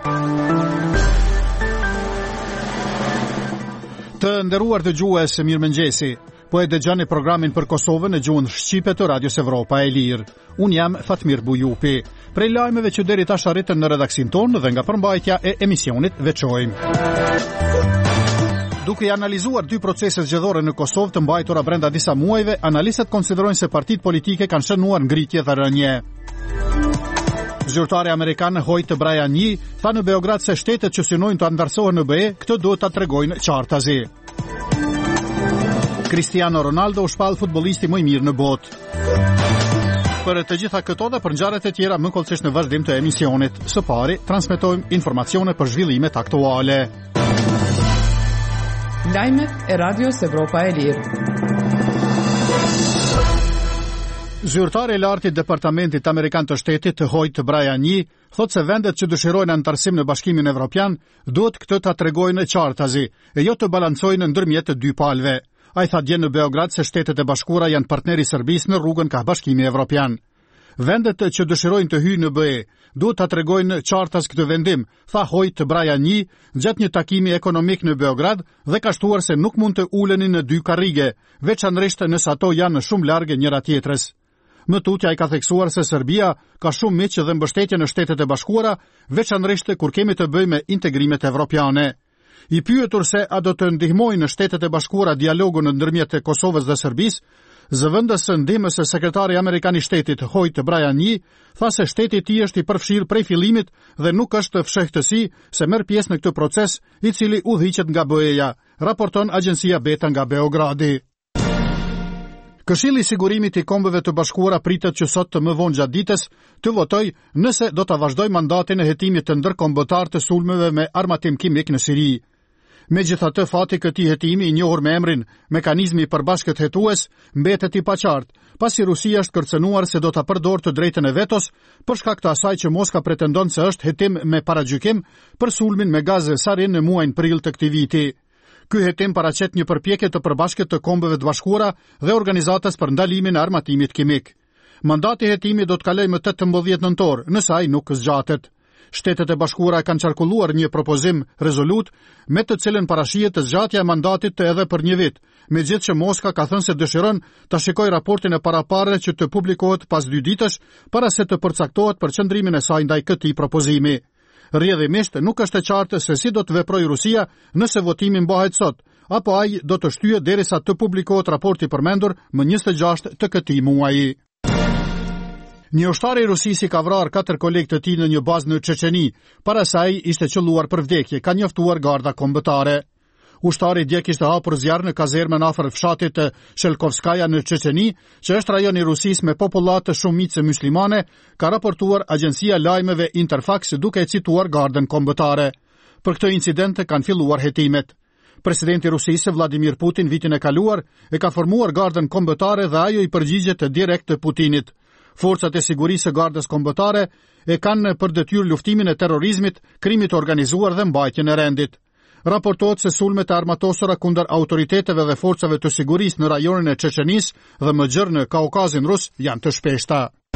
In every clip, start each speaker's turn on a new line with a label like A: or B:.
A: Të nderuar dëgjues, mirëmëngjesi. Po e dëgjoni programin për Kosovën në gjuhën shqipe të Radios Evropa e Lirë. Unë jam Fatmir Bujupi. Prej lajmeve që deri tash arritën në redaksin tonë dhe nga përmbajtja e emisionit veçojmë. Duke analizuar dy procese zgjedhore në Kosovë të mbajtura brenda disa muajve, analistët konsiderojnë se partitë politike kanë shënuar ngritje dhe rënje. Zyrtari amerikan Hoyt Bryanyi tha në Beograd se shtetet që synojnë të anëtarësohen në BE, këtë duhet ta tregojnë qartazi. Cristiano Ronaldo u shpall futbollisti më i mirë në botë. Për të gjitha këto dhe për ngjarjet e tjera më kollësisht në vazhdim të emisionit. Së pari, transmetojmë informacione për zhvillimet aktuale.
B: Lajmet e Radios Evropa e Lirë.
A: Zyrtari i lartë i Departamentit Amerikan të Shtetit, Hoyt Bryanyi, thotë se vendet që dëshirojnë anëtarësim në Bashkimin Evropian duhet këtë ta tregojnë qartazi e jo të balancojnë ndërmjet të dy palëve. Ai tha dje në Beograd se Shtetet e Bashkuara janë partneri i Serbisë në rrugën ka Bashkimi Evropian. Vendet që dëshirojnë të hyjnë në BE duhet ta tregojnë qartas këtë vendim, tha Hoyt Bryanyi gjatë një takimi ekonomik në Beograd dhe ka shtuar se nuk mund të ulenin në dy karrige, veçanërisht nëse ato janë shumë large njëra tjetrës. Më tutje ai ka theksuar se Serbia ka shumë miq dhe mbështetje në Shtetet e Bashkuara, veçanërisht kur kemi të bëjmë me integrimet evropiane. I pyetur se a do të ndihmojnë në Shtetet e Bashkuara dialogun ndërmjet Kosovës dhe Serbisë, zëvendës së ndihmës së sekretari amerikan i shtetit Hoyt Bryanyi tha se shteti i tij është i përfshirë prej fillimit dhe nuk është fshehtësi se merr pjesë në këtë proces i cili udhëhiqet nga BE-ja, raporton agjencia Beta nga Beogradi. Këshilli i Sigurimit i Kombeve të Bashkuara pritet që sot të më vonë gjatë ditës të votojë nëse do ta vazhdojë mandatin e hetimit të ndërkombëtar të sulmeve me armatim kimik në Siri. Megjithatë, fati këtij hetimi i njohur me emrin Mekanizmi i Përbashkët Hetues mbetet i paqartë, pasi Rusia është kërcënuar se do ta përdorë të drejtën e vetos për shkak të asaj që Moska pretendon se është hetim me paragjykim për sulmin me gazë sarin në muajin prill të këtij viti. Ky hetim paraqet një përpjekje të përbashkët të Kombeve të Bashkuara dhe organizatës për ndalimin e armatimit kimik. Mandati i hetimit do të kalojë më 18 nëntor, nëse ai nuk zgjatet. Shtetet e Bashkuara kanë qarkulluar një propozim rezolut me të cilën parashihet zgjatja e mandatit të edhe për një vit, megjithëse që Moska ka thënë se dëshiron ta shikojë raportin e paraparë që të publikohet pas 2 ditësh para se të përcaktohet përqendrimin e saj ndaj këtij propozimi. Rrjedhimisht nuk është e qartë se si do të veprojë Rusia nëse votimi mbahet sot, apo ai do të shtyhet derisa të publikohet raporti përmendur më 26 të këtij muaji. Një ushtar i Rusisë ka vrarë 4 kolegë të tij në një bazë në Çeçeni, para saj ishte qelluar për vdekje, ka njoftuar garda kombëtare. Ushtari dje kishte hapur zjarr në kazermën afër fshatit të Shelkovskaja në Çeçeni, që është rajon i Rusisë me popullatë shumicë muslimane, ka raportuar agjencia lajmeve Interfax duke e cituar gardën kombëtare. Për këtë incident kanë filluar hetimet. Presidenti i Rusisë Vladimir Putin vitin e kaluar e ka formuar gardën kombëtare dhe ajo i përgjigjet direkt Putinit. Forcat e sigurisë së gardës kombëtare e kanë për detyrë luftimin e terrorizmit, krimit organizuar dhe mbajtjen e rendit. Raportohet se sulmet e armatosura kundër autoriteteve dhe forcave të sigurisë në rajonin e Çeçenisë dhe më gjerë në Kaukazin rus janë të shpeshta.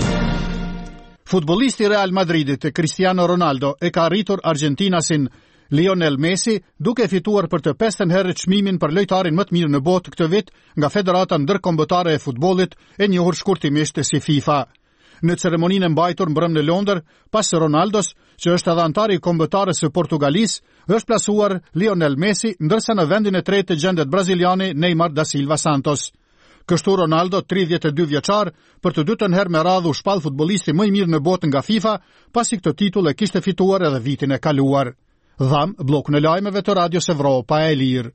A: Futbollisti Real Madridit Cristiano Ronaldo e ka arritur argjentinasin Lionel Messi duke fituar për të 5. herë çmimin për lojtarin më të mirë në botë këtë vit nga Federata Ndërkombëtare e Futbollit, e njohur shkurtimisht si FIFA. Në ceremoninë e mbajtur mbrëm në Londër, pas Ronaldos, që është edhe antari i kombëtarës së Portugalisë, është plasuar Lionel Messi, ndërsa në vendin e tretë gjendet braziliani Neymar da Silva Santos. Kështu Ronaldo, 32 vjeçar, për të dytën herë me radhë u shpall futbollisti më i mirë në botë nga FIFA, pasi këtë titull e kishte fituar edhe vitin e kaluar. Dham blokun e lajmeve të Radios Evropa e Lirë.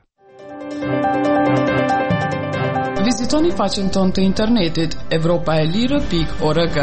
B: Vizitoni faqen tonë të internetit evropaelire.org.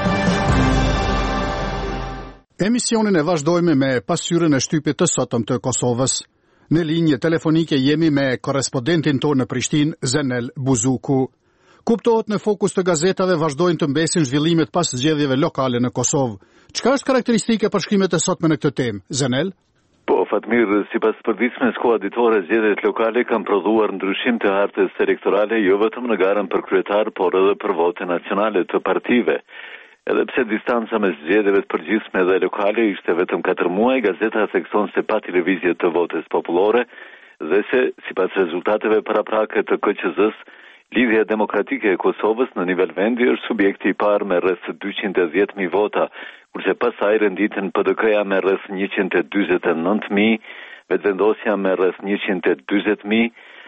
A: Emisionin e vazhdojmë me pasqyrën e shtypit të sotëm të Kosovës. Në linjë telefonike jemi me korrespondentin tonë në Prishtinë, Zenel Buzuku. Kuptohet në fokus të gazetave vazhdojnë të mbesin zhvillimet pas zgjedhjeve lokale në Kosovë. Çka është karakteristike për shkrimet e sotme në këtë temë, Zenel?
C: Po, Fatmir, sipas përditshmes koaditore, zgjedhjet lokale kanë prodhuar ndryshim të hartës elektorale jo vetëm në garën për kryetar, por edhe për vote nacionale të partive. Edhe pse distanca mes zgjedhjeve të përgjithshme dhe lokale ishte vetëm 4 muaj, gazeta thekson se pa televizje të votës popullore dhe se, sipas rezultateve paraprake të KQZ-s, Lidhja Demokratike e Kosovës në nivel vendi është subjekti i parë me rreth 210.000 vota, kurse pasaj renditen PDK-ja me rreth 149.000, Vetvendosja me rreth 140.000,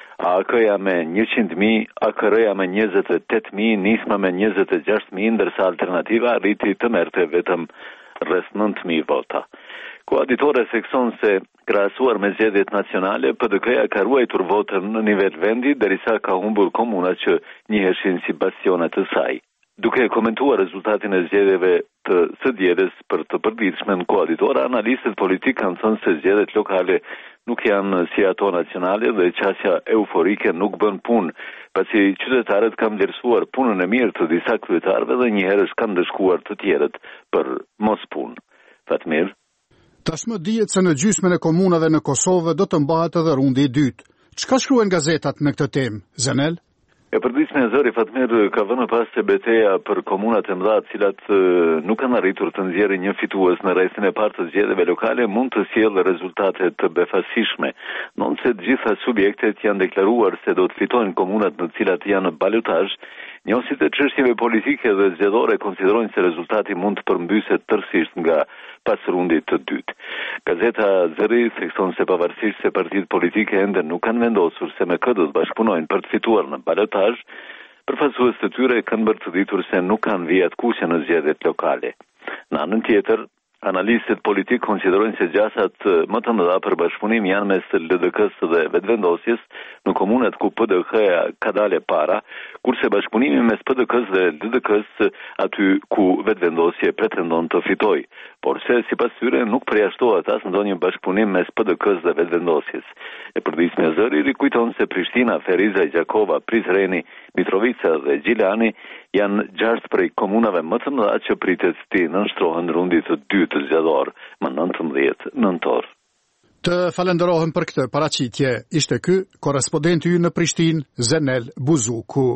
C: AK-ja me 100.000, AKR-ja me 28.000, Nisma me 26.000, ndërsa Alternativa arriti të merrte vetëm rreth 9.000 vota. Koaditore thekson se krahasuar me zgjedhjet nacionale, PDK-ja ka ruajtur votën në nivel vendi derisa ka humbur komuna që njiheshin si bastionet të saj. Duke komentuar rezultatin e zgjedhjeve të së dielës për të përditshme në koaditor, analistët politik kanë thënë se zgjedhjet lokale nuk janë si ato nacionale dhe qasja euforike nuk bën punë, pasi qytetarët kanë vlerësuar punën e mirë të disa kryetarëve dhe njëherësh kanë ndëshkuar të tjerët për mos punë. Fatmir.
A: Tashmë dihet se në gjysmën e komunave në Kosovë do të mbahet edhe rundi i dytë. Çka shkruajnë gazetat në këtë temë, Zenel?
C: E përditshme e zëri Fatmir ka vënë pas se betejë për komunat e mëdha, të cilat nuk kanë arritur të nxjerrin një fitues në rrethin e parë të zgjedhjeve lokale, mund të sjellë rezultate të befasishme. Ndonse të gjitha subjektet janë deklaruar se do të fitojnë komunat në të cilat janë në balotazh, njohësit e çështjeve politike dhe zgjedhore konsiderojnë se rezultati mund të përmbyset tërësisht nga pas rundit të dytë. Gazeta Zëri thekson se pavarësisht se partitë politike ende nuk kanë vendosur se me kë do të bashkëpunojnë për të fituar në balotazh, përfaqësues të tyre kanë bërë të ditur se nuk kanë vijat kuqe në zgjedhjet lokale. Në anën tjetër, analistët politik konsiderojnë se gjasat më të mëdha për bashkëpunim janë mes LDK-s dhe vetvendosjes në komunat ku PDK-ja ka dalë para, kurse bashkëpunimi mes PDK-s dhe LDK-s aty ku vetvendosje pretendon të fitojë. Por se sipas tyre nuk përjashtohet as ndonjë bashkëpunim mes PDK-s dhe vetvendosjes. E përditshme e zëri rikujton se Prishtina, Feriza, Gjakova, Prizreni, Mitrovica dhe Gjilani janë 6 prej komunave më të mëdha që pritet të nënshtrohen rundit të dytë zgjedhor më 19 nëntor.
A: Të falenderohem për këtë paraqitje. Ishte ky korrespondenti ynë në Prishtinë, Zenel Buzuku.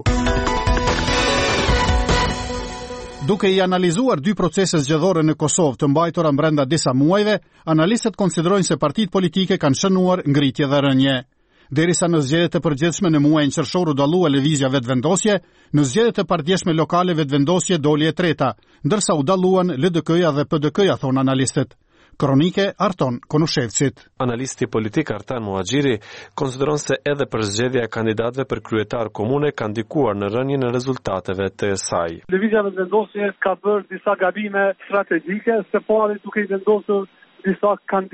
A: Duke i analizuar 2 procese zgjedhore në Kosovë të mbajtura brenda disa muajve, analistët konsiderojnë se partitë politike kanë shënuar ngritje dhe rënje. Derisa në zgjedhjet e përgjithshme në muajin qershor u dallua lëvizja vetvendosje, në zgjedhjet e pardjeshme lokale vetvendosje doli e treta, ndërsa u dalluan LDK-ja dhe PDK-ja, thon analistët. Kronike Arton Konushevcit.
D: Analisti politik Artan Muhaxhiri konsideron se edhe për zgjedhja e kandidatëve për kryetar komune ka ndikuar në rënjen e rezultateve të saj.
E: Lëvizja vetvendosje ka bërë disa gabime strategjike, së pari duke i vendosur disa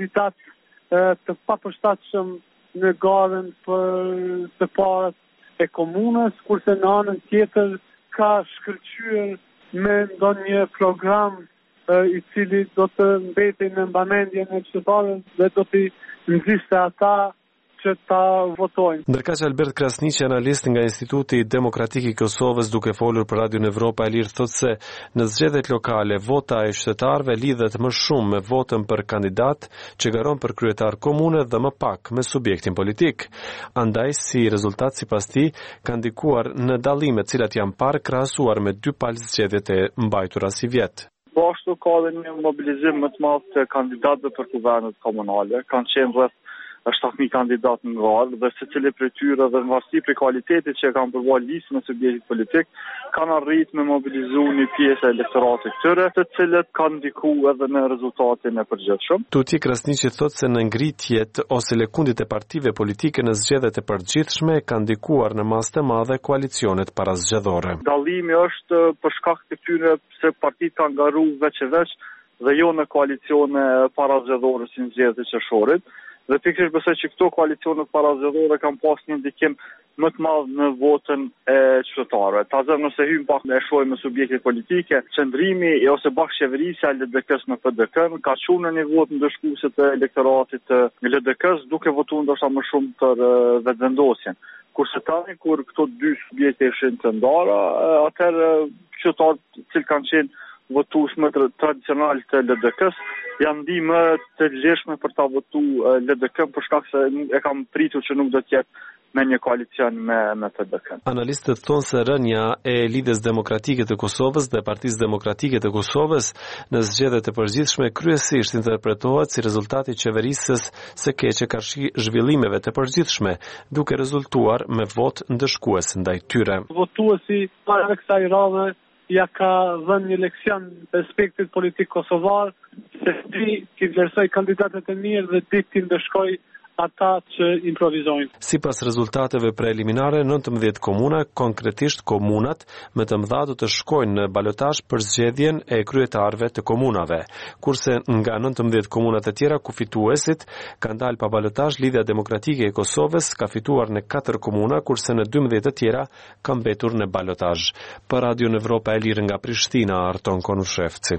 E: kandidatë të papërshtatshëm në garën për të parët e komunës, kurse në anën tjetër ka shkëlqyer me ndonjë program i cili do të mbeti në mbamendjen e qytetarëve dhe do t'i nxjiste ata që ta votojnë.
D: Ndërkaq Albert Krasniqi, analist nga Instituti Demokratik i Kosovës, duke folur për Radion Evropa e Lirë, thotë se në zgjedhjet lokale vota e qytetarëve lidhet më shumë me votën për kandidat që garon për kryetar komune dhe më pak me subjektin politik. Andaj, si rezultat sipas tij, ka ndikuar në dallimet të cilat janë parë krahasuar me 2 palë zgjedhjet e mbajtura si vjet.
E: Po ashtu ka dhe një mobilizim më të madh të kandidatëve për kuvernet komunale, kanë qenë rreth 7.000 kandidatë në garë dhe secili prej tyre dhe në varësi prej kualitetit që kanë përvojë listën e subjektit politik, kanë arritur me mobilizu një pjesë e elektoratit tyre, të cilët kanë ndikuar edhe në rezultatin e përgjithshëm.
D: Tuti Krasniqi thotë se në ngritjet ose lëkundjet e partive politike në zgjedhjet e përgjithshme kanë ndikuar në masë të madhe koalicionet parazgjedhore.
E: Dallimi është për shkak të këtyre se partitë kanë garuar veç e veç dhe jo në koalicione parazgjedhore si në zgjedhjet e qershorit. Dhe pikërisht besoj që këto koalicionet parazgjedhore kanë pas një ndikim më të madh në votën e qytetarëve. Tazëm nëse hym pak e shohim me subjektet politike, qëndrimi ose bashkëqeverisja e LDK-s në PDK ka çuar në një votë ndëshkuese të elektoratit të LDK-s duke votuar ndoshta më shumë për vetvendosjen. Kurse tani kur këto 2 subjekte ishin të ndara, atëherë qytetarët që kanë qenë votues më tradicional të LDK-s janë ndihmë të lëshme për ta votuar LDK për shkak se e kam pritur që nuk do të jetë me një koalicion me PDK.
D: Analistët thonë se rënja e Lidhjes Demokratike të Kosovës dhe Partisë Demokratike të Kosovës në zgjedhjet e përgjithshme kryesisht interpretohet si rezultati i qeverisës së keqe karshi zhvillimeve të përgjithshme, duke rezultuar me votë ndëshkues ndaj tyre.
E: Votuesi para kësaj radhe ja ka dhënë një leksion perspektit politik kosovar se ti vlerësoj kandidatët e mirë dhe ti ndëshkoj ata që improvizojnë.
D: Sipas rezultateve preliminare, 19 komuna, konkretisht komunat më të mëdha do të shkojnë në balotazh për zgjedhjen e kryetarëve të komunave, kurse nga 19 komunat e tjera ku fituesit kanë dalë pa balotazh, Lidhja Demokratike e Kosovës ka fituar në 4 komuna, kurse në 12 të tjera ka mbetur në balotazh. Për Radio Evropa e Lirë nga Prishtina, Arton Konushevci.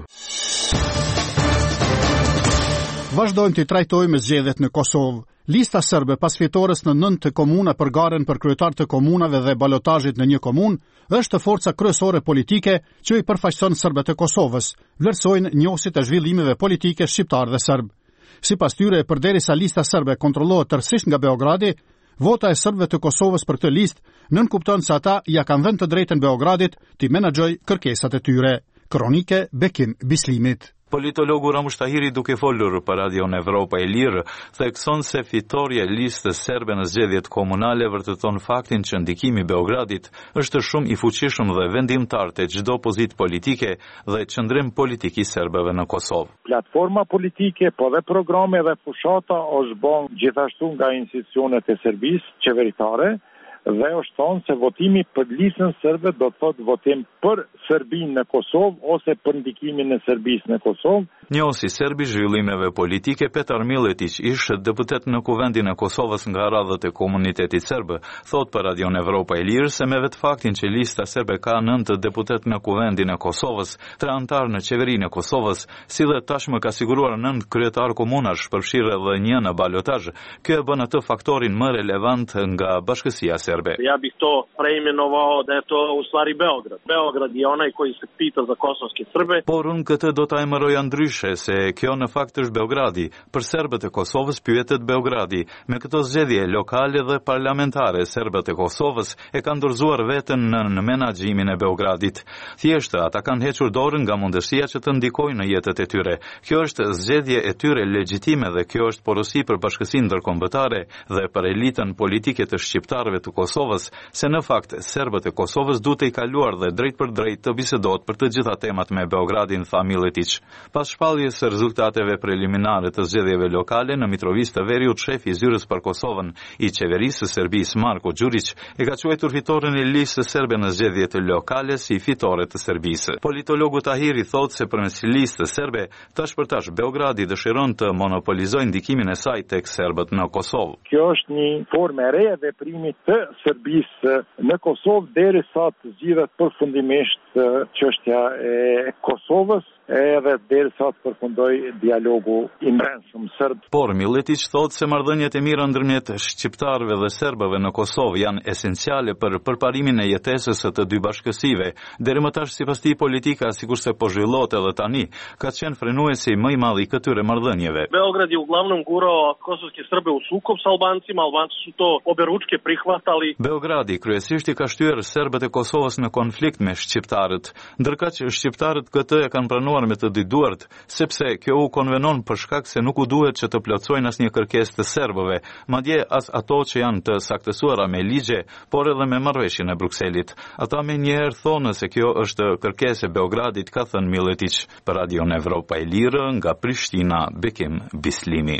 A: Vazhdojmë të trajtojmë zgjedhjet në Kosovë. Lista serbe pas fitores në 9 komuna për garen për kryetar të komunave dhe balotazhit në një komunë është forca kryesore politike që i përfaqëson serbët e Kosovës, vlerësojnë njohësit e zhvillimeve politike shqiptar dhe serb. Sipas tyre, përderisa lista serbe kontrollohet tërësisht nga Beogradi, vota e serbëve të Kosovës për këtë listë nënkupton se ata ja kanë vënë të drejtën Beogradit të menaxhojë kërkesat e tyre. Kronike Bekim Bislimit.
F: Politologu Ramush Tahiri, duke folur për Radio Evropa e Lirë, thekson se fitorja e listës serbe në zgjedhjet komunale vërteton faktin që ndikimi i Beogradit është shumë i fuqishëm dhe vendimtar te çdo pozitë politike dhe qëndrim politik i serbëve në Kosovë.
G: Platforma politike, po dhe programe dhe fushata është bën gjithashtu nga institucionet e Serbisë qeveritare, dhe është thonë se votimi për listën serbe do të thotë votim për Serbinë në Kosovë ose për ndikimin e Serbisë në Kosovë.
F: Njohësi serbi zhvillimeve politike Petar Miletić, ish deputet në Kuvendin e Kosovës nga radhët e komunitetit serb, thot për Radio Evropa e Lirë se me vetë faktin që lista serbe ka 9 deputet në Kuvendin e Kosovës, 3 antar në qeverinë e Kosovës, si dhe tashmë ka siguruar 9 kryetar komunash, përfshirë dhe 1 në balotazh, kjo e bën atë faktorin më relevant nga bashkësia serbe.
H: Ja bih to preimenovao da je to u stvari Beograd. Beograd je onaj koji se pita za kosovske Srbe.
F: Por unë këtë do ta emëroja ndryshe, se kjo në fakt është Beogradi. Për serbët e Kosovës pyetet Beogradi. Me këto zgjedhje lokale dhe parlamentare, serbët e Kosovës e kanë dorëzuar veten në menaxhimin e Beogradit. Thjesht ata kanë hequr dorën nga mundësia që të ndikojnë në jetët e tyre. Kjo është zgjedhje e tyre legjitime dhe kjo është porosi për bashkësinë ndërkombëtare dhe për elitën politike të shqiptarëve të Kosovës, se në fakt serbët e Kosovës duhet të i kaluar dhe drejt për drejt të bisedohet për të gjitha temat me Beogradin, tha Miletić. Pas shpalljes së rezultateve preliminare të zgjedhjeve lokale në Mitrovica të Veriut, shefi i zyrës për Kosovën i qeverisë së Serbisë Marko Đurić e ka quajtur fitoren e listës serbe në zgjedhjet lokale si fitore të Serbisë. Politologu Tahiri thotë se përmes listës serbe tash për tash Beogradi dëshiron të monopolizojë ndikimin e saj tek serbët në Kosovë.
G: Kjo është një formë e re e veprimit të Serbisë në Kosovë derisa të zgjidhet përfundimisht çështja e Kosovës edhe derisa të përfundoj dialogu i brendshëm serb.
F: Por Miletić thotë se marrëdhëniet e mira ndërmjet shqiptarëve dhe serbëve në Kosovë janë esenciale për përparimin e jetesës së të dy bashkësive. Deri më tash sipas tij politika, sikurse po zhvillohet edhe tani, ka qenë frenuesi më i madh i këtyre marrëdhënieve.
H: Beograd je uglavnom gurao kosovske Srbe u sukob sa Albancima, Albanci su to oberučke prihvatali.
F: Beogradi kryesisht i ka shtyer serbët e Kosovës në konflikt me shqiptarët, ndërkaq që shqiptarët këtë e kanë pranuar me të dy duart, sepse kjo u konvenon për shkak se nuk u duhet që të plotësojnë asnjë kërkesë të serbëve, madje as ato që janë të saktësuara me ligje, por edhe me marrëveshjen e Brukselit. Ata më njëherë thonë se kjo është kërkesë e Beogradit, ka thënë Miletić. Për Radio Evropa e Lirë nga Prishtina, Bekim Bislimi.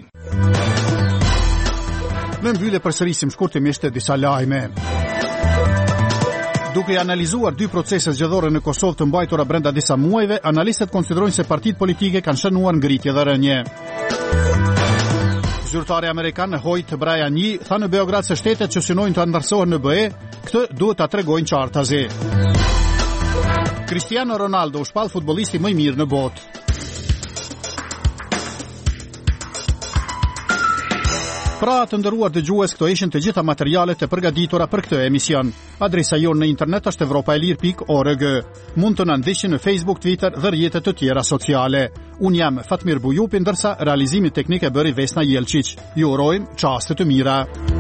A: Në mbyllje përsërisim shkurtimisht disa lajme. Duke analizuar dy procese zgjedhore në Kosovë të mbajtura brenda disa muajve, analistët konsiderojnë se partitë politike kanë shënuar ngritje dhe rënje. Zyrtari amerikan Hoyt Bryanyi tha në Beograd se shtetet që synojnë të anëtarësohen në BE, këtë duhet ta tregojnë qartazi. Cristiano Ronaldo u shpall futbollisti më i mirë në botë. Pra të ndëruar dëgjues, këto ishin të gjitha materialet e përgatitura për këtë emision. Adresa jonë në internet është evropaelir.org. Mund të na ndiqni në Facebook, Twitter dhe rrjetet të tjera sociale. Unë jam Fatmir Bujupi, ndërsa realizimi teknik e bëri Vesna Jelčić. Ju urojmë çaste të mira.